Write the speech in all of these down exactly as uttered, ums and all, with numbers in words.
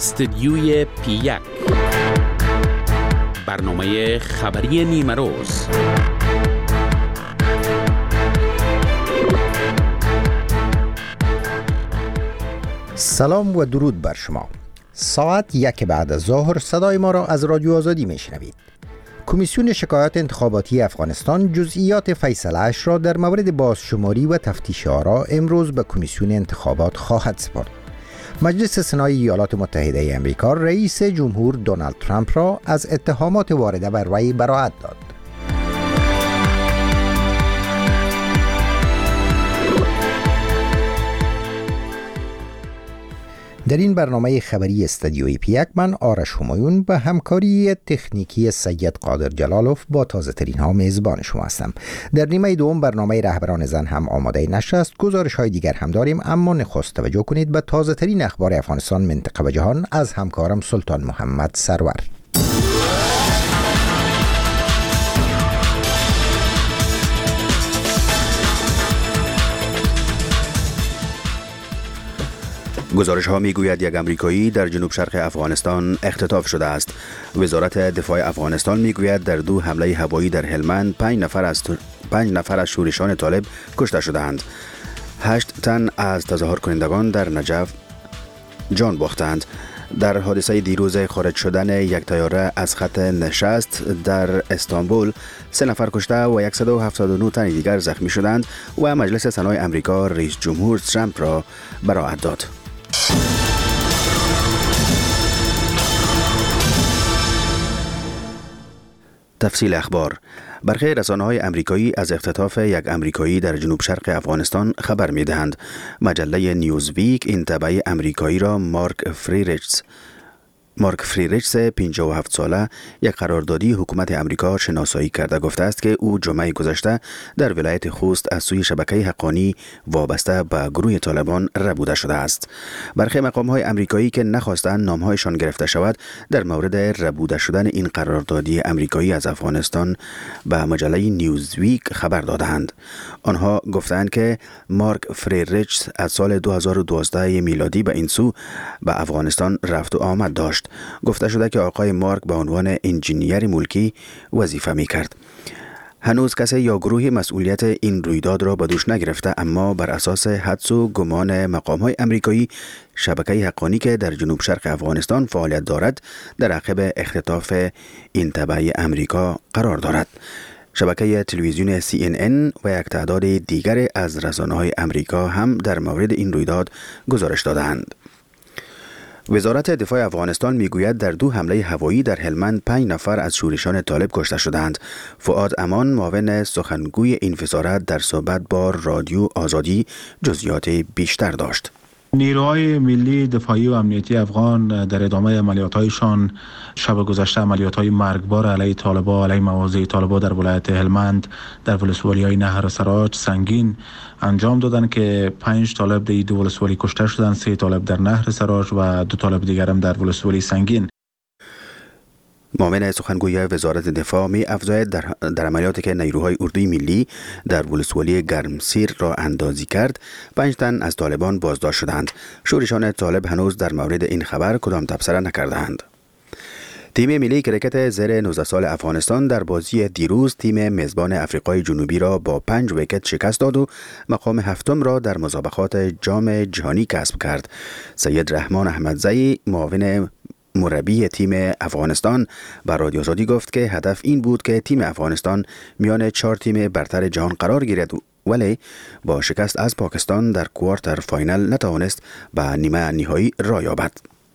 استدیوی پی یک، برنامه خبری نیمه روز. سلام و درود بر شما. ساعت یک بعد از ظهر صدای ما را از رادیو آزادی میشنوید. کمیسیون شکایات انتخاباتی افغانستان جزئیات فیصله‌اش را در مورد بازشماری و تفتیش آرا امروز به کمیسیون انتخابات خواهد سپرد. مجلس سنای ایالات متحده آمریکا رئیس جمهور دونالد ترامپ را از اتهامات وارده بر وی براءت داد. در این برنامه خبری استدیوی پی یک من آرش همایون به همکاری تکنیکی سید قادر جلالوف با تازه ترین ها میزبان شما هستم. در نیمه دوم برنامه رهبران زن هم آماده نشر است. گزارش های دیگر هم داریم، اما نخست توجه کنید به تازه ترین اخبار افغانستان، منطقه و جهان از همکارم سلطان محمد سرور. گزارش ها می گوید یک امریکایی در جنوب شرق افغانستان اختطاف شده است. وزارت دفاع افغانستان می گوید در دو حمله هوایی در هلمند پنج نفر از پنج نفر از شورشان طالب کشته شدند. هشت تن از تظاهر کنندگان در نجف جان باختند. در حادثه دیروز خارج شدن یک طیاره از خط نشست در استانبول سه نفر کشته و صد و هفتاد و نه تن دیگر زخمی شدند و مجلس سنای آمریکا رئیس جمهور ترامپ را براءت داد. تفصیل اخبار. برخی رسانه‌های آمریکایی از اختطاف یک آمریکایی در جنوب شرق افغانستان خبر می‌دهند. مجله نیوزویک این تبع آمریکایی را مارک فریریچز مارک فریریچز پنجاه و هفت ساله یک قراردادی حکومت آمریکا شناسایی کرده گفته است که او جمعه گذشته در ولایت خوست از سوی شبکه حقانی وابسته به گروه طالبان ربوده شده است. برخی مقام‌های آمریکایی که نخواستند نام‌هایشان گرفته شود در مورد ربوده شدن این قراردادی آمریکایی از افغانستان به مجله نیوزویک خبر دادند. آنها گفتند که مارک فریریچز از سال دو هزار و دوازده میلادی به این سو به افغانستان رفت و آمد داشت. گفته شده که آقای مارک به عنوان انجینیر ملکی وظیفه می کرد. هنوز کسی یا گروهی مسئولیت این رویداد را به دوش نگرفته، اما بر اساس حدس و گمان مقام‌های آمریکایی شبکه حقانی که در جنوب شرق افغانستان فعالیت دارد در عقب اختطاف این تبع آمریکا قرار دارد. شبکه تلویزیون سی ان ان و یک تعداد دیگر از رسانه‌های آمریکا هم در مورد این رویداد گزارش دادند. وزارت دفاع افغانستان میگوید در دو حمله هوایی در هلمند پنج نفر از شورشان طالب کشته شدند. فؤاد امان معاون سخنگوی این وزارت در صحبت با رادیو آزادی جزئیات بیشتر داشت. نیروهای ملی دفاعی و امنیتی افغان در ادامه عملیات‌هایشان شب گذشته عملیات‌های مرگبار علیه طالبان علیه مواضع طالبان در ولایت هلمند در ولسوالی‌های نهر سراج سنگین انجام دادند که پنج طالب در دو ولسوالی کشته شدند، سه طالب در نهر سراج و دو طالب دیگر هم در ولسوالی سنگین. معاون سخنگوی وزارت دفاع می افزاید در, در عملیاتی که نیروهای اردوی ملی در ولسوالی گرمسیر را اندازی کرد، پنج تن از طالبان بازداشت شدند. شورشان طالب هنوز در مورد این خبر کدام تبصره نکردند. تیم ملی کرکت زیر نوزده سال افغانستان در بازی دیروز تیم میزبان آفریقای جنوبی را با پنج ویکت شکست داد و مقام هفتم را در مسابقات جام جهانی کسب کرد. سید رحمان احمدزئی معاون مربی تیم افغانستان به رادیو آزادی گفت که هدف این بود که تیم افغانستان میان چهار تیم برتر جهان قرار گیرد، ولی با شکست از پاکستان در کوارتر فاینال نتوانست به نیمه نهایی راه یابد.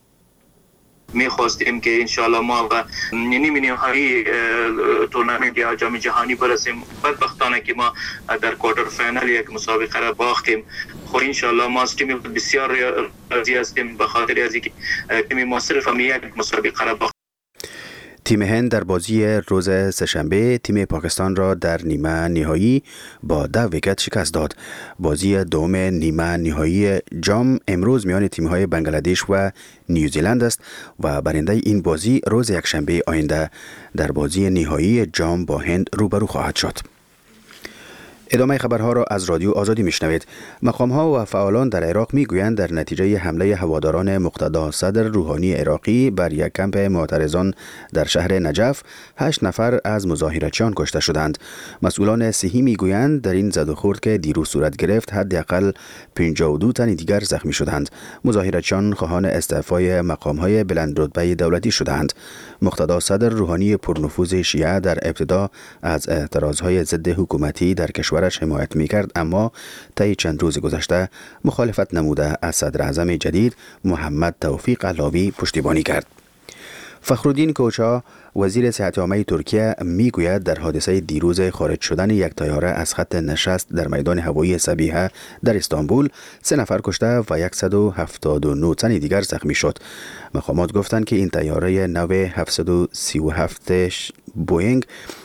می‌خواستیم که انشالله ما به نیمه نهایی تورنمنت یا جام جهانی برسیم. بدبختانه که ما در کوارتر فاینال یک مسابقه را باختیم. خو انشالله ما از تیم بسیار راضی هستیم به خاطر از اینکه تیم ما صرف هم یک مسابقه را باخت. تیم هند در بازی روز سه‌شنبه تیم پاکستان را در نیمه نهایی با ده ویکت شکست داد. بازی دوم نیمه نهایی جام امروز میان تیم‌های بنگلادش و نیوزیلند است و برنده این بازی روز یکشنبه آینده در بازی نهایی جام با هند روبرو خواهد شد. ادامه خبرها را از رادیو آزادی میشنوید. مقام‌ها و فعالان در عراق میگویند در نتیجه حمله هواداران مقتدا صدر روحانی عراقی بر یک کمپ معترضان در شهر نجف، هشت نفر از مظاهرچیان کشته شدند. مسئولان صحی میگویند در این زد و خورد که دیروز صورت گرفت حداقل پنجاه و دو تن دیگر زخمی شدند. مظاهرچیان خواهان استعفای مقام‌های بلند رتبه دولتی شدند. مقتدا صدر روحانی پرنفوذ شیعه در ابتدا از اعتراضهای ضد حکومتی در کشورش حمایت می‌کرد، اما طی چند روز گذشته مخالفت نموده از صدر اعظم جدید محمد توفیق علاوی پشتیبانی کرد. فخرالدین کوچا وزیر صحت عامه ترکیه میگوید در حادثه دیروز خارج شدن یک طیاره از خط نشست در میدان هوایی سبیحه در استانبول سه نفر کشته و صد و هفتاد و نه تن دیگر زخمی شد. مقامات گفتند که این طیاره نو هفتصد و سی و هفت بوئینگ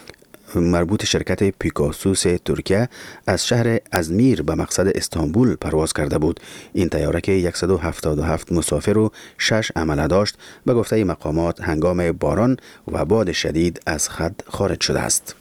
مربوط شرکت پیگاسوس ترکیه از شهر ازمیر به مقصد استانبول پرواز کرده بود. این طیاره که صد و هفتاد و هفت مسافر و شش عمله داشت به گفته مقامات هنگام باران و باد شدید از خط خارج شده است.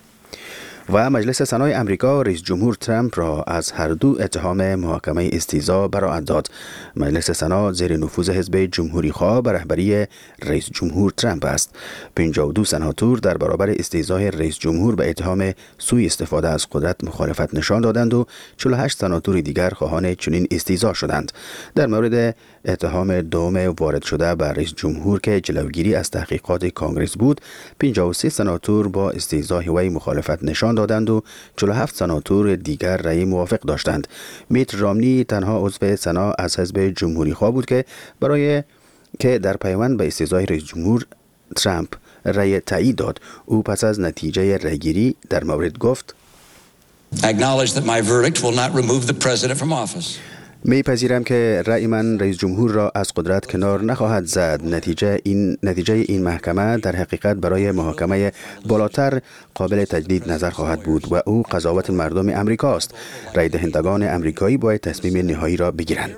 و مجلس سنای امریکا رئیس جمهور ترامپ را از هر دو اتهام محاکمه استیضاح براءت داد. مجلس سنا زیر نفوذ حزب جمهوری خواه به رهبری رئیس جمهور ترامپ است. پنجاه و دو سناتور در برابر استیضاح رئیس جمهور به اتهام سوء استفاده از قدرت مخالفت نشان دادند و چهل و هشت سناتور دیگر خواهان چنین استیضاح شدند. در مورد اتهام دوم وارد شده به رئیس جمهور که جلوگیری از تحقیقات کانگرس بود، پنجاه و سه سناتور با استیضاح وی مخالفت نشان دادند و چهل و هفت سناتور دیگر رأی موافق داشتند. میت رامنی تنها عضو سنا از حزب جمهوری خواه بود که برای که در پیوند به استیضاح رئیس جمهور ترامپ رأی تایید داد. او پس از نتیجه رأیگیری در مورد گفت: acknowledge that my verdict will not remove the president from office. میپذیرم که رأی من رئیس جمهور را از قدرت کنار نخواهد زد. نتیجه این نتیجه این محکمه در حقیقت برای محاکمه بالاتر قابل تجدید نظر خواهد بود و او قضاوت مردم امریکا است. رأی دهندگان امریکایی باید تصمیم نهایی را بگیرند.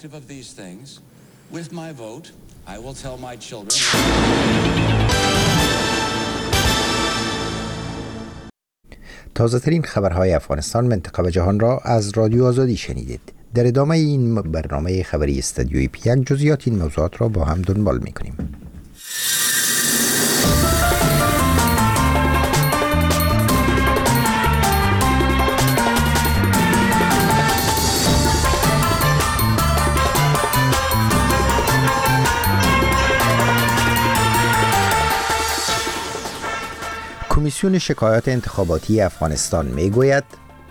تازه ترین خبرهای افغانستان، منطقه و جهان را از رادیو آزادی شنیدید. در ادامه این برنامه خبری استودیوی پی یک جزئیات این موضوعات را با هم دنبال می‌کنیم. کمیسیون شکایات انتخاباتی افغانستان میگوید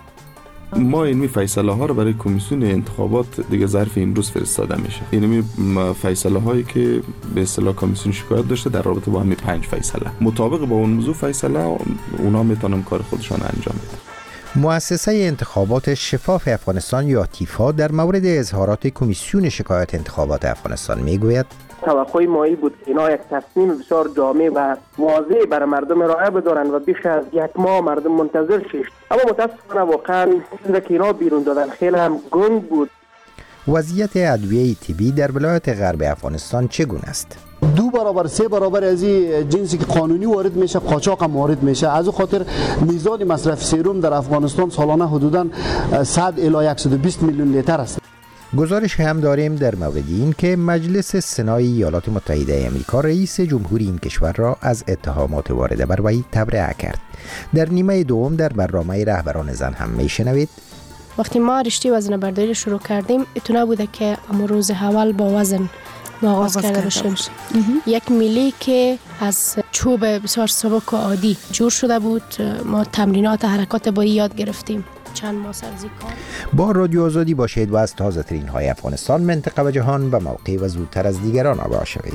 ما این فیصله ها رو برای کمیسیون انتخابات دیگه ظرف امروز فرستاده میشه. این فیصله هایی که به اصطلاح کمیسیون شکایت داشته در رابطه با همین پنج فیصله مطابق با اون موضوع فیصله اونا میتونن کار خودشان انجام بدن. مؤسسه انتخابات شفاف افغانستان یا تیفا در مورد اظهارات کمیسیون شکایات انتخابات افغانستان میگوید توقع مایی بود که اینا یک تصمیم بسیار جامع و واضح برای مردم ارائه بدارن و بیش از یک ماه مردم منتظر شد، اما متاسفانه واقعا چیزی که اینا بیرون دادن خیلی هم گنگ بود. وضعیت ادویه طبی در ولایت غرب افغانستان چگونه است؟ دو برابر سه برابر از این جنسی که قانونی وارد میشه قاچاق هم وارد میشه. از اون خاطر میزان مصرف سرم در افغانستان سالانه حدوداً صد الی صد و بیست میلیون لیتر است. گزارش هم داریم در مورد این که مجلس سنای ایالات متحده آمریکا رئیس جمهوری این کشور را از اتهامات وارده بر وی تبرئه کرد. در نیمه دوم در برنامه رهبران زن هم میشنوید وقتی ما رشته وزن برداری شروع کردیم اتنا بوده که اما روز اول با وزن آغاز کرده باشیم. یک میله که از چوب بسیار سبک و عادی جور شده بود، ما تمرینات حرکات با یاد گرفتیم. چند ماه سرزی کار. با رادیو آزادی باشید و از تازه ترین های افغانستان، منطقه و جهان و موقع و زودتر از دیگران آگاه شوید.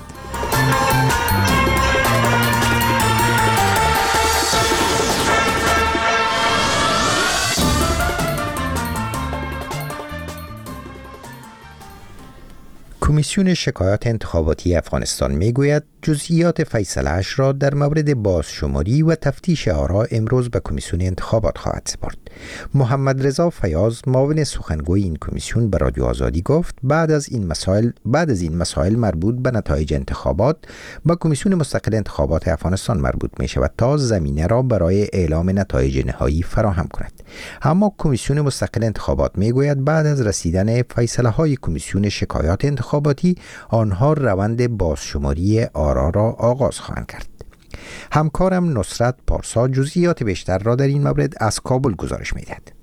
کمیسیون شکایات انتخاباتی افغانستان میگوید جزئیات فیصله‌اش را در مورد بازشماری و تفتیش آرا امروز به کمیسیون انتخابات خواهد سپرد. محمد رضا فیاض معاون سخنگوی این کمیسیون به رادیو آزادی گفت بعد از این مسائل بعد از این مسائل مربوط به نتایج انتخابات به کمیسیون مستقل انتخابات افغانستان مربوط می شود تا زمینه را برای اعلام نتایج نهایی فراهم کند. اما کمیسیون مستقل انتخابات می گوید بعد از رسیدن فیصله های کمیسیون شکایات انتخاباتی آنها روند بازشماری آرا را آغاز خواهند کرد. همکارم نصرت پارسا جزئیات بیشتر را در این مورد از کابل گزارش می دهد.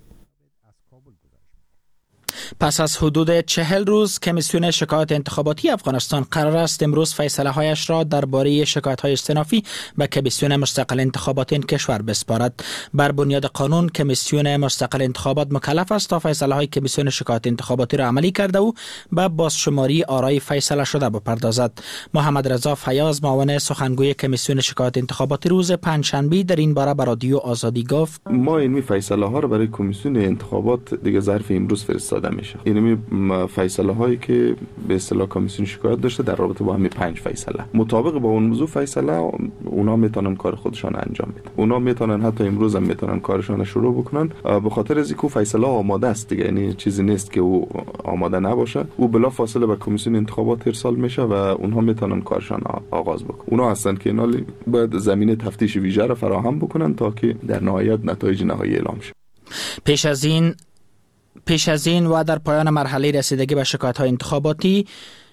پس از حدود چهل روز کمیسیون شکایات انتخاباتی افغانستان قرار است امروز فیصله هایش را درباره شکایت های استنافی به کمیسیون مستقل انتخابات این کشور بسپارد. بر بنیاد قانون کمیسیون مستقل انتخابات مکلف است تا فیصله های کمیسیون شکایات انتخاباتی را عملی کرده و به بازشماری آرای فیصله شده بپردازد. محمد رضا فیاض معاون سخنگوی کمیسیون شکایات انتخاباتی روز پنجشنبه در این باره به رادیو آزادی گفت ما این فیصله ها را برای کمیسیون انتخابات دیگه ظرف امروز فرستاده میشه. یعنی فیصله هایی که به اصطلاح کمیسیون شکایت داشته در رابطه با همین پنج فیصله مطابق با اون موضوع فیصله اونا میتونن کار خودشان انجام بدن. اونا میتونن حتی امروز هم میتونن کارشان شروع بکنن به خاطر از اینکه فیصله آماده است دیگه. یعنی چیزی نیست که او آماده نباشه. او بلا فاصله به کمیسیون انتخابات ارسال میشه و اونها میتونن کارشان آغاز بکنن. اونا هستن که اینا باید زمینه تفتیش ویژه را فراهم بکنن تا که در نهایت نتایج نهایی اعلام شه. پیش از این پیش از این و در پایان مرحله رسیدگی به شکایت‌های انتخاباتی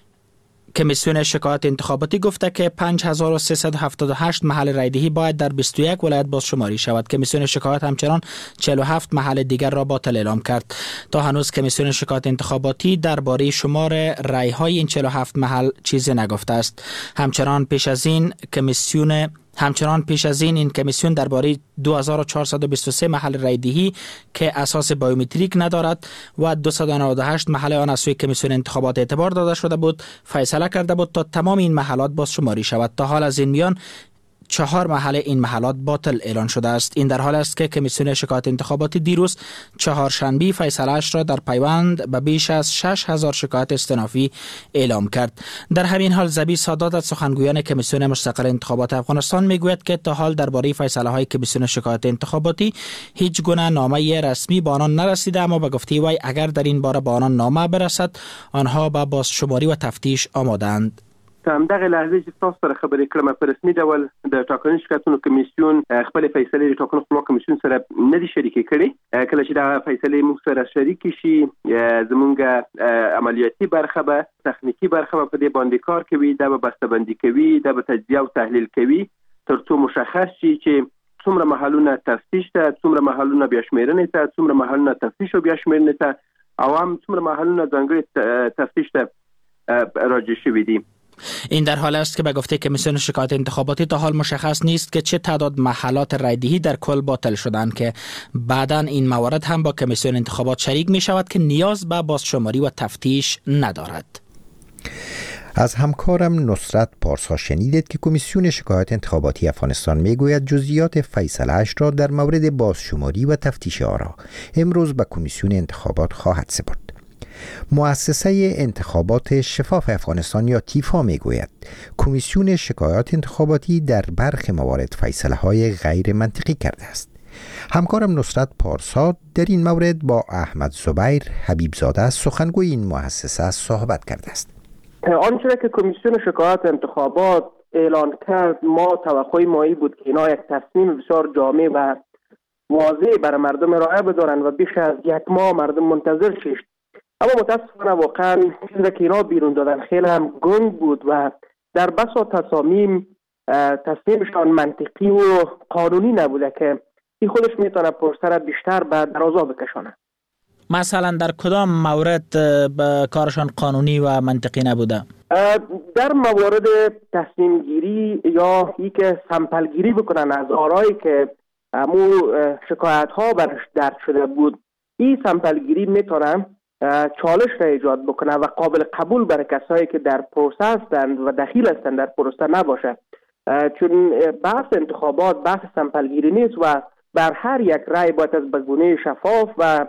کمیسیون شکایات انتخاباتی گفته که پنج هزار و سیصد و هفتاد و هشت محل رایدهی باید در بیست و یک ولایت بازشماری شود. کمیسیون شکایات همچنان چهل و هفت محل دیگر را باطل اعلام کرد. تا هنوز کمیسیون شکایات انتخاباتی درباره شمار رای‌های این چهل و هفت محل چیزی نگفته است. همچنان پیش از این کمیسیون همچنان پیش از این این کمیسیون درباره دو هزار و چهارصد و بیست و سه محل رایدهی که اساس بایومتریک ندارد و دویست و نود و هشت محل آن از سوی کمیسیون انتخابات اعتبار داده شده بود فیصله کرده بود تا تمام این محلات بازشماری شود. تا حال از این میان چهار محل این محلات باطل اعلان شده است. این در حال است که کمیسیون شکایات انتخاباتی دیروز چهارشنبه فیصله اش را در پیوند به بیش از شش هزار شکایت استنافی اعلام کرد. در همین حال زبی سادات از سخنگویان کمیسیون مستقل انتخابات افغانستان میگوید که تا حال درباره فیصله های کمیسیون شکایات انتخاباتی هیچ گونه نامه رسمی به آنان نرسیده، اما به گفته وی اگر در این باره به آنان نامه برسد آنها به بازشماری و تفتیش آماده‌اند. هم دغه لحظه چې تاسو سره خبرې کړم په رسمي ډول د ټاکنو شکایتونو کمیسیون خپل فیصله د ټاکنو خپل کمیسیون سره نه دي شریکې کړي. کله چې دا فیصله موږ سره شریک شي زمونږ عملیاتي برخه به تخنیکی برخه به دې باندې کار کوي، دا به بسته‌بندي کوي، دا به تجزیه او تحلیل کوي ترڅو مشخص شي چې څومره محلونه تفتیش ته، څومره محلونه بیا شمیرنې ته، څومره محلونه تفتیش او بیا شمیرنې ته، او هم څومره محلونه ځانګړي تفتیش ته راجع شوي دي. این در حال است که به گفته کمیسیون شکایات انتخاباتی تا حال مشخص نیست که چه تعداد محلات رایدهی در کل باطل شدند که بعداً این موارد هم با کمیسیون انتخابات شریک می شود که نیاز به بازشماری و تفتیش ندارد. از همکارم نصرت پارسا شنیدید که کمیسیون شکایات انتخاباتی افغانستان میگوید جزئیات فیصله‌اش را در مورد بازشماری و تفتیش آرا امروز به کمیسیون انتخابات خواهد سپرد. مؤسسه انتخابات شفاف افغانستان یا تیفا میگوید کمیسیون شکایات انتخاباتی در برخی موارد فیصله های غیر منطقی کرده است. همکارم نصرت پارسا در این مورد با احمد زبیر حبیبزاده سخنگوی این مؤسسه صحبت کرده است. آنچه که کمیسیون شکایات انتخابات اعلان کرد ما توقع مایی بود که اینا یک تصمیم بسیار جامع و واضح برای مردم ارائه بدارن و بیش از یک ماه مردم منتظر شد. اما متاسفانه واقعا چیزی که اینا بیرون دادن خیلی هم گنگ بود و در بسا تصامیم تصمیمشان منطقی و قانونی نبوده که این خودش میتونه پرسر بیشتر به درازا بکشانه. مثلا در کدام مورد کارشان قانونی و منطقی نبوده؟ در موارد تصمیم گیری یا ای که سمپل گیری بکنن از آرایی که امو شکایت ها برش درد شده بود، این سمپل گیری میتونه چالش را ایجاد بکنه و قابل قبول برای کسایی که در پروسه هستند و دخیل هستند در پروسه نباشه، چون بحث انتخابات بحث سمپل گیری نیست و بر هر یک رای باید از بگونه شفاف و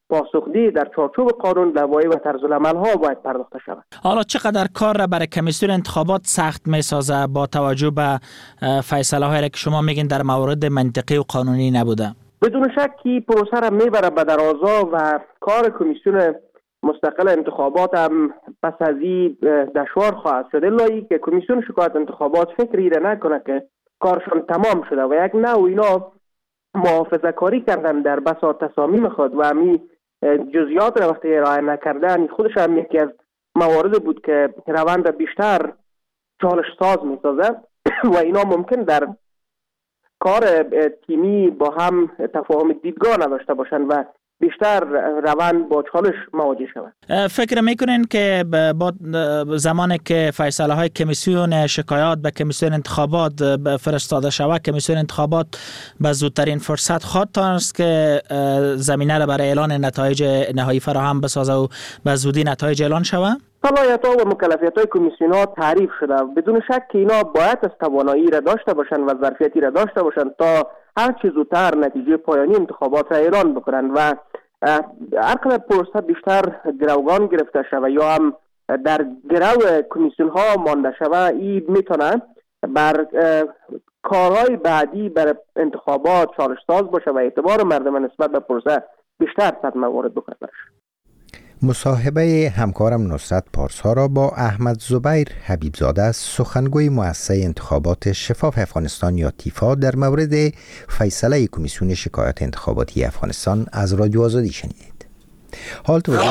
پاسخدهی در چارچوب قانون، لوایح و طرزالعمل ها باید پرداخته شود. حالا چقدر کار را برای کمیسیون انتخابات سخت میسازه با توجه به فیصله هایی که شما میگین در موارد منطقی و قانونی نبوده؟ بدون شک که پروسه را میبره به درازا و کار کمیسیون مستقل انتخابات هم پس از این دشوار خواهد شد، الا که کمیسیون شکایت انتخابات فکری را نکنه که کارشان تمام شده و یک نوع اینا محافظه کاری کردن در بساط تصامیم خود و همی جزئیات را وقتی ارائه نکردن، خودش هم یکی از موارد بود که روند را بیشتر چالش ساز میسازه و اینا ممکن در کار تیمی با هم تفاهم دیدگاه نداشته باشند و بیشتر روند با چالش مواجه شود. فکر میکنین که با زمانی که فیصله های کمیسیون شکایات به کمیسیون انتخابات فرستاده شود، کمیسیون انتخابات به زودترین فرصت خواهد دانست که زمینه را برای اعلان نتایج نهایی فراهم بسازه و به زودی نتایج اعلان شود؟ صلاحیت ها و مکلفیت های کمیسیون ها تعریف شده. بدون شک که اینا باید از توانایی را داشته باشند و ظرفیتی را داشته باشند تا هر چه زودتر نتیجه پایانی انتخابات را اعلان بکنند و هر قدر پروسه بیشتر گروگان گرفته شود یا هم در گرو کمیسیون ها مانده شود، این میتونه بر کارهای بعدی بر انتخابات چالش ساز باشه و اعتبار مردم نسبت به پروسه بیشتر صدمه وارد بکنه. مصاحبه همکارم نصرت پارسا را با احمد زبیر حبیبزاده، سخنگوی مؤسسه انتخابات شفاف افغانستان یا تیفا، در مورد فیصله کمیسیون شکایات انتخاباتی افغانستان از رادیو آزادی شنیدید. حال توجه,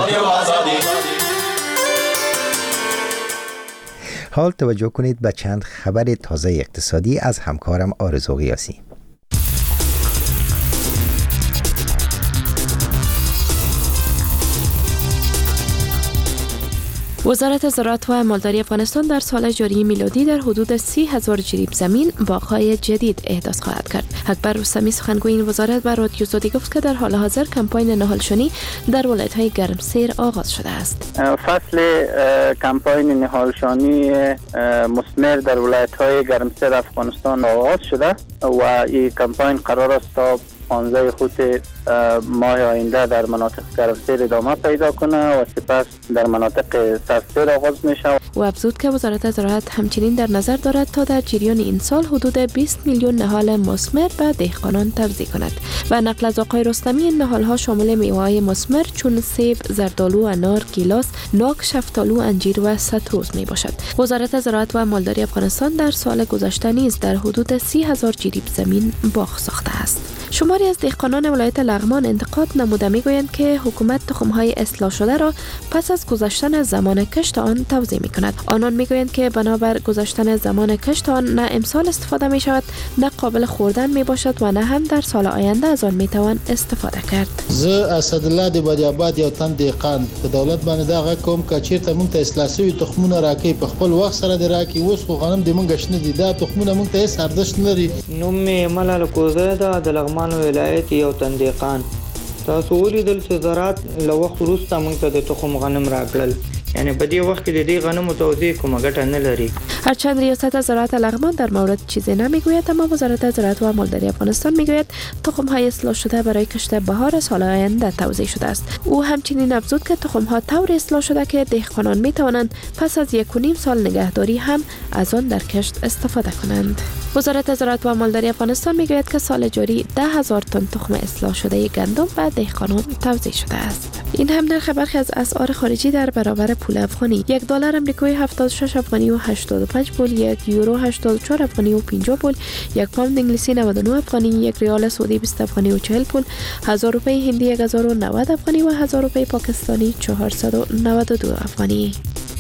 حال توجه کنید به چند خبر تازه اقتصادی از همکارم آرزو قیاسی. وزارت زراعت و مالداری افغانستان در سال جاری میلادی در حدود سی هزار جریب زمین باغ‌های جدید احداث خواهد کرد. اکبر رستمی سخنگوی این وزارت به رادیو آزادی گفت که در حال حاضر کمپاین نهالشنی در ولایت‌های گرمسیر آغاز شده است. فصل کمپاین نهالشنی مثمر در ولایت‌های گرمسیر افغانستان آغاز شده و این کمپاین قرار است تا پانزده خود ماه آینده در مناطق گرمسیر ادامه پیدا کنه و سپس در مناطق سرسیر آغاز میشه. و افزود که وزارت زراعت همچنین در نظر دارد تا در جریان این سال حدود بیست میلیون نهال مثمر به دهقانان توزیع کند. و نقل از آقای رستمی، این نهال‌ها شامل میوه‌های مثمر چون سیب، زردآلو، انار، گیلاس، ناک، شفتالو، انجیر و ستروز می باشد. وزارت زراعت و مالداری افغانستان در سال گذشته نیز در حدود سی هزار جریب زمین باغ ساخته است. شماری از دهقانان ولایت لغمان انتقاد نموده میگویند که حکومت تخم‌های اصلاح شده را پس از گذشتن زمان کشت آن توزیع می‌کند. آنان میگویند که بنابر گذشتن زمان کشت آن نه امسال استفاده می‌شود، نه قابل خوردن میباشد و نه هم در سال آینده از آن میتوان استفاده کرد. زه اسدالله د بدیاباد یو تن دهقان په دولت باندې دا غږ کوم که چیرته مونږ ته اصلاح شوي تخمونه راکوي په خپل وخت سره د راکوي. اوس خو غنم د مونږ شنه دي، دا تخمونه مونږ ته هیڅ ارزښت نه لري. نوم مې ملال کوزه ده د لغمان ولایت یو تن دهقان. تاسو ولیدل چې زراعت له وخت وروسته مونږ ته د تخم غنم راکړل، یعنی په دې وخت کې د دې غنمو توزیع کومه ګټه نه لري. هرچند ریاست زراعت لغمان در مورد چیزی نمیگوید، اما وزارت زراعت و مالداری افغانستان میگوید تخم‌های اصلاح شده برای کشت بهار سال آینده توزیع شده است. او همچنین افزود که تخم‌ها طور اصلاح شده که دهقانان میتوانند پس از یک و نیم سال نگهداری هم از آن در کشت استفاده کنند. وزارت زراعت و مالداری افغانستان میگوید که سال جاری ده هزار تن تخم اصلاح شده گندم به دهقانان توزیع شده است. این هم در برخی از اسعار خارجی در برابر پول افغانی: یک دلار آمریکایی هفتاد و شش افغانی و هشتاد و پنج پول، یک یورو هشتاد و چهار افغانی و پنجاه پول، یک پوند انگلیسی نود و نه افغانی، یک ریال سعودی بیست افغانی و چهل پول، هزار روپی هندی یک هزار و نود افغانی و هزار روپی پاکستانی چهارصد و نود و دو افغانی.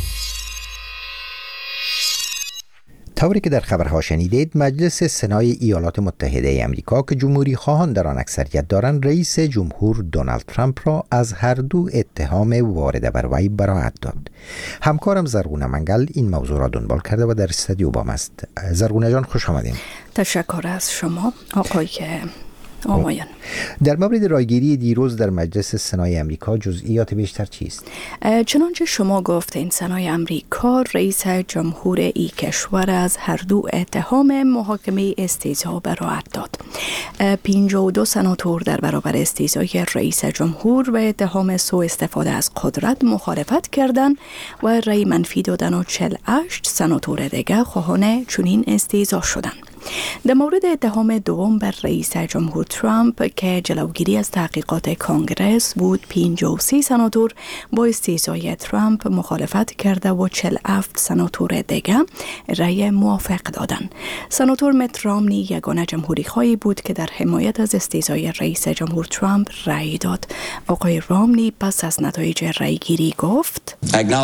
طوری که در خبرها شنیدید، مجلس سنای ایالات متحده ای آمریکا که جمهوری خواهان در آن اکثریت دارند، رئیس جمهور دونالد ترامپ را از هر دو اتهام وارده بر وی براءت داد. همکارم زرغونه منگل این موضوع را دنبال کرده و در استودیو با ما است. زرغونه جان، خوش آمدین. تشکر از شما آقای آمایان. در مورد رایگیری دیروز در مجلس سنای امریکا جزئیات بیشتر چیست؟ چنانچه شما گفتین، سنای امریکا رئیس جمهور ای کشور از هر دو اتهام محاکمه استیضاح براءت داد. پنجاه و دو سناتور در برابر استیضاح رئیس جمهور و اتهام سوء استفاده از قدرت مخالفت کردند و رأی منفی دادن و چهل و هشت سناتور دیگر خواهان چنین استیضاح شدند. در مورد اتهام دوم بر رئیس جمهور ترامپ که جلوگیری از تحقیقات کانگرس بود، پنجاه و سه سناتور با استیضاح ترامپ مخالفت کرده و چهل و هفت سناتور دیگر رأی موافق دادند. سناتور مت رامنی یگانه جمهوری خواهی بود که در حمایت از استیضاح رئیس جمهور ترامپ رأی داد. آقای رامنی پس از نتایج رأی گیری گفت: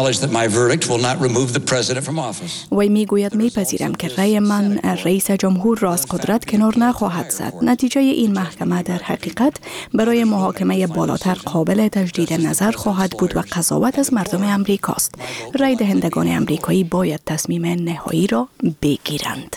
وی میگوید میپذیرم که رأی من رئیس جمهور را از قدرت کنار نخواهد زد. نتیجه این محکمه در حقیقت برای محاکمه بالاتر قابل تجدید نظر خواهد بود و قضاوت از مردم امریکاست. رای دهندگان امریکایی باید تصمیم نهایی را بگیرند.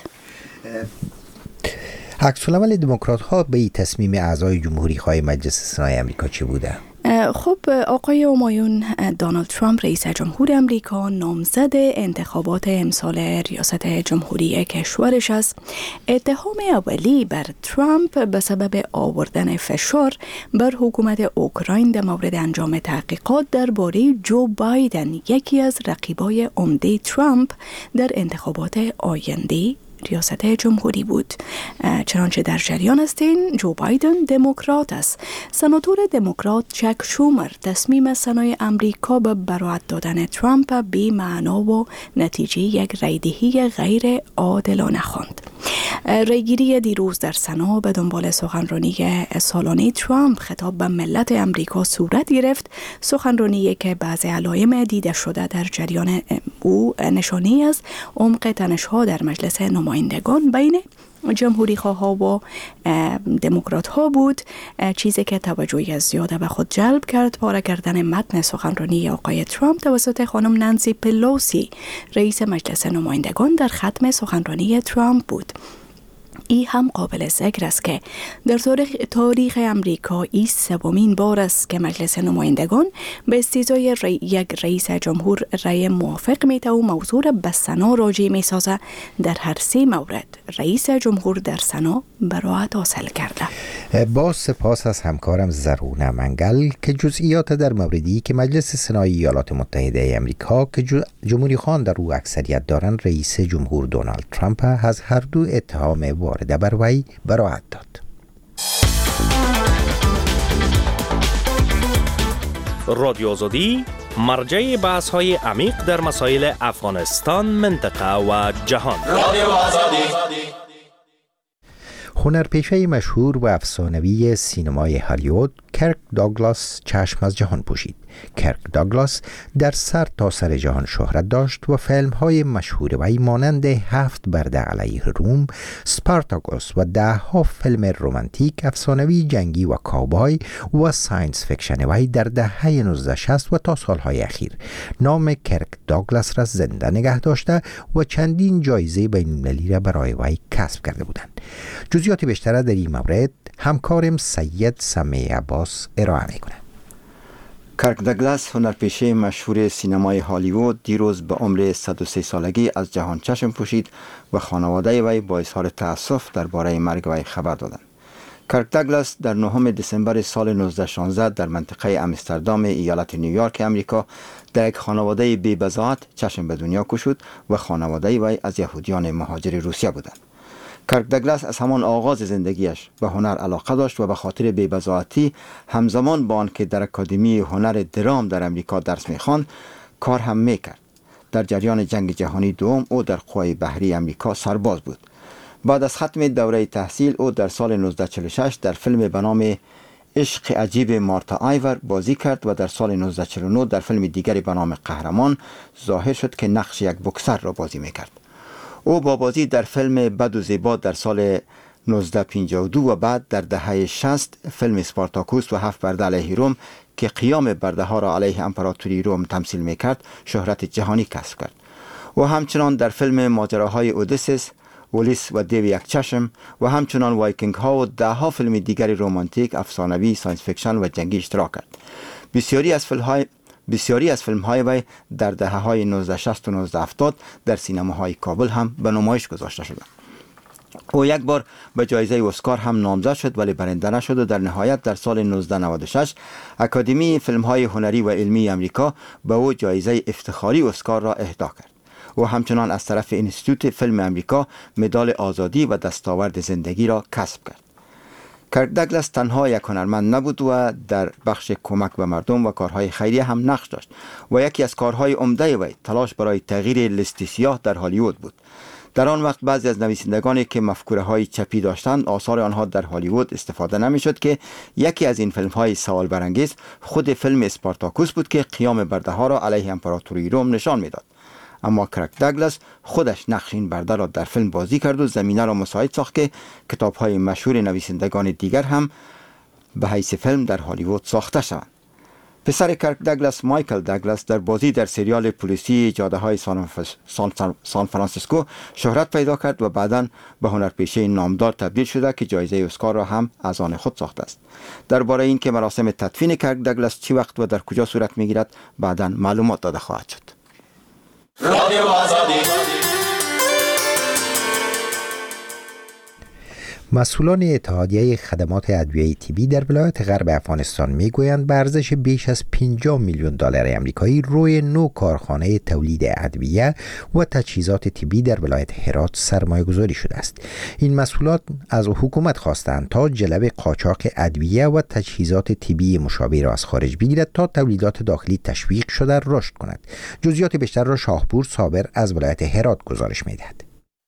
عکس العمل دموکرات ها به این تصمیم اعضای جمهوری خواه مجلس سنای امریکا چی بوده؟ خب آقای همایون، دونالد ترامپ رئیس جمهور امریکا نامزد انتخابات امسال ریاست جمهوری کشورش است. اتهام اولی بر ترامپ به سبب آوردن فشار بر حکومت اوکراین در مورد انجام تحقیقات درباره جو بایدن، یکی از رقیبای عمده ترامپ در انتخابات آینده ریاست جمهوری بود. چنانچه در جریان هستین، جو بایدن دموکرات است. سناتور دموکرات چک شومر تصمیم سنای امریکا به براءت دادن ترامپ بی معنا و نتیجه یک رایدهی غیر عادلانه خواند. رایگیری دیروز در سنا به دنبال سخنرانی سالانه ترامپ خطاب به ملت امریکا صورت گرفت. سخنرانی که بعض علائم دیده شده در جریان او نشانی از عمق تنش‌ها در مجلس نمایندگان بین جمهوری خواه و دموکرات ها بود، چیزی که توجهی زیاده به خود جلب کرد. پاره کردن متن سخنرانی آقای ترامپ توسط خانم نانسی پلوسی رئیس مجلس نمایندگان در ختم سخنرانی ترامپ بود. این هم قابل ذکر است که در تاریخ, تاریخ امریکا این سومین بار است که مجلس نمایندگان به استیضاح ری، یک رئیس جمهور رأی موافق میده و موضوع را به سنا راجع میسازه. در هر سه مورد رئیس جمهور در سنا براءت حاصل کرده. با سپاس از همکارم زرونه منگل که جزئیات در موردی که مجلس سنای ایالات متحده امریکا که جمهوری خان در او اکثریت دارند رئیس جمهور دونالد ترامپ از هر دو اتهام وارده بر وی براءت داد. رادیو آزادی مرجع بحث های عمیق در مسائل افغانستان، منطقه و جهان. رادیو آزادی. هنرپیشه مشهور و افسانوی سینمای هالیوود کرک داگلاس چشم از جهان پوشید. کرک داگلاس در سر تا سر جهان شهرت داشت و فیلم‌های مشهور وی مانند هفت برده علیه روم، سپارتاکوس و ده ها فیلم رمانتیک، افسانوی جنگی و کاوبای و ساینس فیکشن وی در دهه نوزده شصت و تا سالهای اخیر نام کرک داگلاس را زنده نگه داشته و چندین جایزه بین‌المللی را برای وی کسب کرده بودند. جزئیات بیشتر در این مورد همکارم سید سمیع عباس ارائه می‌کند. کرک داگلاس هنرپیشه مشهور سینمای هالیوود دیروز به عمر صد و سه سالگی از جهان چشم پوشید و خانواده وی با اظهار تأسف درباره مرگ وی خبر دادند. کرک داگلاس در نهم دسامبر سال نوزده شانزده در منطقه آمستردام ایالت نیویورک امریکا در یک خانواده بی بضاعت چشم به دنیا گشود و خانواده وی از یهودیان مهاجر روسیه بودند. کرک داگلاس از همان آغاز زندگیش به هنر علاقه داشت و به خاطر بی‌بضاعتی همزمان با آنکه در اکادمی هنر درام در امریکا درس می‌خواند کار هم می‌کرد. در جریان جنگ جهانی دوم او در قوای بحری امریکا سرباز بود. بعد از ختم دوره تحصیل او در سال نوزده چهل و شش در فیلم به نام عشق عجیب مارتا آیور بازی کرد و در سال نوزده چهل و نه در فیلم دیگری به نام قهرمان ظاهر شد که نقش یک بوکسر را بازی می‌کرد. او با بازی در فیلم بد و زیبا در سال نوزده پنجاه و دو و بعد در دهه شصت فیلم سپارتاکوس و هفت برده علیه روم که قیام برده ها را علیه امپراتوری روم تمثیل میکرد شهرت جهانی کسب کرد. و همچنان در فیلم ماجراهای اودیسس ولیس و دیو یک چشم و همچنان وایکینگ ها و ده ها فیلم دیگر رمانتیک، افسانوی، ساینس فیکشن و جنگی اشتراک کرد. بسیاری از فیلم های بسیاری از فیلم های وی در دهه های نوزده شصت و نوزده هفتاد در سینماهای کابل هم به نمایش گذاشته شد. او یک بار به جایزه اسکار هم نامزد شد ولی برنده نشد و در نهایت در سال نوزده نود و شش اکادمی فیلم های هنری و علمی امریکا به او جایزه افتخاری اسکار را اهدا کرد. او همچنان از طرف اینستیتوت فیلم امریکا مدال آزادی و دستاورد زندگی را کسب کرد. کرک داگلاس تنها یک هنرمند نبود و در بخش کمک به مردم و کارهای خیریه هم نقش داشت و یکی از کارهای عمده وی تلاش برای تغییر لیست سیاه در هالیوود بود. در آن وقت بعضی از نویسندگانی که مفکوره های چپی داشتند آثار آنها در هالیوود استفاده نمی شد که یکی از این فیلم های سوال برانگیز خود فیلم اسپارتاکوس بود که قیام برده ها را علیه امپراتوری روم نشان میداد. اما کرک داگلاس خودش نقش این برده را در فیلم بازی کرد و زمینه را مساعد ساخت که کتاب های مشهور نویسندگان دیگر هم به حیث فیلم در هالیوود ساخته شوند. پسر کرک داگلاس، مایکل داگلاس، در بازی در سریال پلیسی جاده های سان, سان, سان فرانسیسکو شهرت پیدا کرد و بعداً به هنرپیشه نامدار تبدیل شده که جایزه اسکار را هم از آن خود ساخته است. درباره این که مراسم تدفین کرک داگلاس چی وقت و در کجا صورت میگیرد بعداً معلومات داده خواهد شد. رادیو آزادی. مسئولان اتحادیه خدمات ادویه طبی در ولایت غرب افغانستان میگویند به ارزش بیش از پنجاه میلیون دلار آمریکایی روی نو کارخانه تولید ادویه و تجهیزات طبی در ولایت هرات سرمایه گذاری شده است. این مسئولات از حکومت خواستند تا جلب قاچاق ادویه و تجهیزات طبی مشابه را از خارج بگیرد تا تولیدات داخلی تشویق شده رشد کند. جزئیات بیشتر را شاهپور صابر از ولایت هرات گزارش میدهد.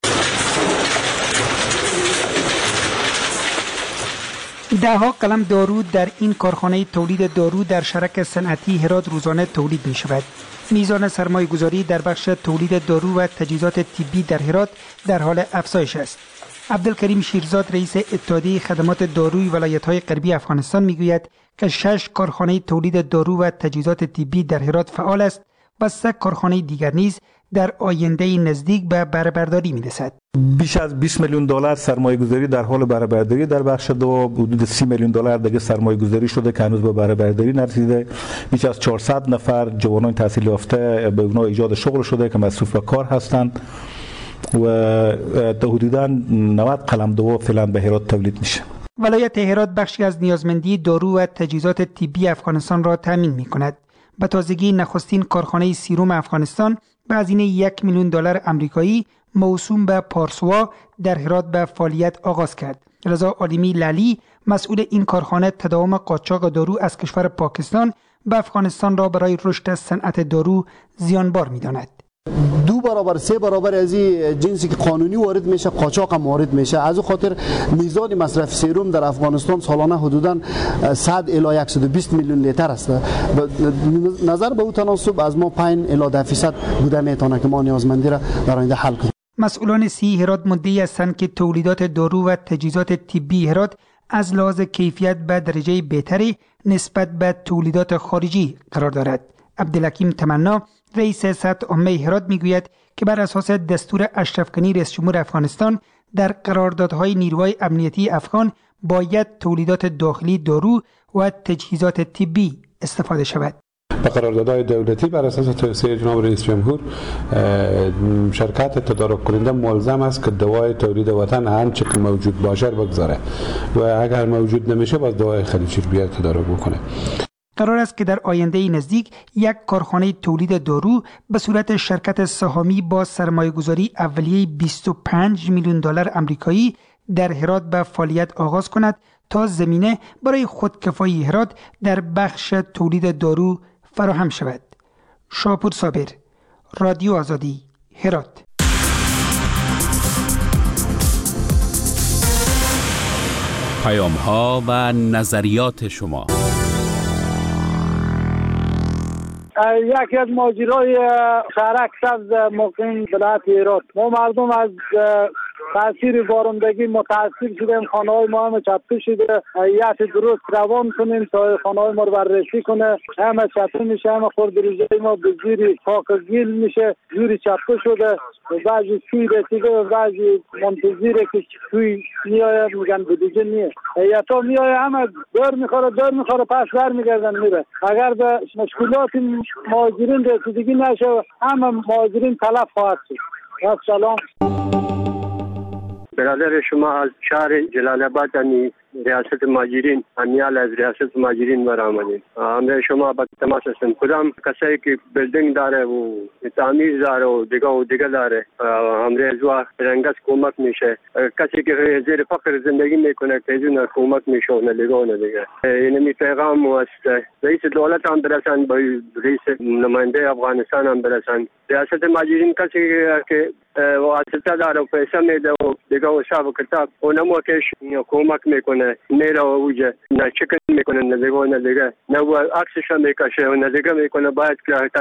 ده ها قلم دارو در این کارخانه تولید دارو در شرک صنعتی هرات روزانه تولید می شود. میزان سرمایه گذاری در بخش تولید دارو و تجهیزات طبی در هرات در حال افزایش است. عبدالکریم شیرزاد رئیس اتحادیه خدمات داروی ولایت‌های غربی افغانستان میگوید که شش کارخانه تولید دارو و تجهیزات طبی در هرات فعال است و سه کارخانه دیگر نیز در آینده نزدیک به بهره برداری می‌رسد. بیش از بیست میلیون دلار سرمایه گذاری در حال بهره برداری در بخش دو، حدود سی میلیون دلار دیگه سرمایه گذاری شده که هنوز به بهره برداری نرسیده. بیش از چهارصد نفر جوانان تحصیل یافته به گناه ایجاد شغل شده که مصروف به کار هستند و حدوداً نود قلمدو فعلا به هرات تولید میشه. ولایت هرات بخشی از نیازمندی دارو و تجهیزات طبی افغانستان را تامین می‌کند. به تازگی نخستین کارخانه سیروم افغانستان به هزینه یک میلیون دلار آمریکایی موسوم به پارسوا در هرات به فعالیت آغاز کرد. رضا عالمی لالی مسئول این کارخانه تداوم قاچاق دارو از کشور پاکستان به افغانستان را برای رشد صنعت دارو زیانبار می‌داند. دو برابر سه برابر از این جنسی که قانونی وارد میشه قاچاق هم وارد میشه. از اون خاطر میزان مصرف سرم در افغانستان سالانه حدوداً صد الی صد و بیست میلیون لیتر است. نظر به او تناسب از ما پنج الی ده درصد بوده میتونه که ما نیازمندی را در آینده حل کنیم. مسئولان سی هرات مدعی هستند که تولیدات دارو و تجهیزات طبی هرات از لحاظ کیفیت به درجه بهتری نسبت به تولیدات خارجی قرار دارد. عبدالحکیم تمنا رئیس سطح عامه هرات میگوید که بر اساس دستور اشرف غنی رئیس جمهور افغانستان در قراردادهای نیروهای امنیتی افغان باید تولیدات داخلی دارو و تجهیزات طبی استفاده شود. به قراردادهای دولتی بر اساس توصیه جناب رئیس جمهور شرکت تدارک کننده ملزم است که دوای تولید وطن آنچه که موجود باشه بگذاره و اگر موجود نمیشه باز دوای خلیجی رو بیاد تدارک بکنه. قرار است که در آینده نزدیک یک کارخانه تولید دارو به صورت شرکت سهامی با سرمایه‌گذاری اولیه بیست و پنج میلیون دلار آمریکایی در هرات به فعالیت آغاز کند تا زمینه برای خودکفایی هرات در بخش تولید دارو فراهم شود. شاپور صابر، رادیو آزادی، هرات. پیام ها و نظریات شما. یکی از ماجرای شهرک سبز مقیم ولایت هرات، ما مردم از تاثیر بارندگی متاسف شدیم، خانه های ما هم چپه شده. یک درست روان کنیم تا خانه های ما رو بررسی کنه. همه چپه میشه، همه خردریزه ما به زیر خاک گیل میشه، جوری چپه شده. بعضی سوی رسیده و بعضی منتظره که سوی میآید میگن به دیگه نیه. یا تا میآید همه دور میخوره دور میخوره پس بر میگردن میره. اگر به مشکلات مهاجرین رسیدگی نشه همه مهاجرین تلف خواهد شد. سلام. برادر شما از شهر جلال آباد یعنی ریاست مهاجرین امیال از ریاست مهاجرین برآمدیم. همه شما با تماس هستیم. کدام کسایی که بیلدینگ داره و تعمیر داره و دیگه و دیگه داره همه ازوا رنگس کمک میشه. کسی که زیر فقر زندگی میکنه که اینا کمک میشه و دیگه و دیگه. یعنی پیغام است رئیس دولت هم برسن با رئیس نماینده افغانستان هم برسن. ریاست مهاجرین کسی که واسطه داره و پیسه میده و دیگه و حساب کتاب اونم کش کمک میکنه میره و اوجه نه چکن میکنه نه دیگه نه دیگه نه عکسش میکشه و نه دیگه میکنه باید که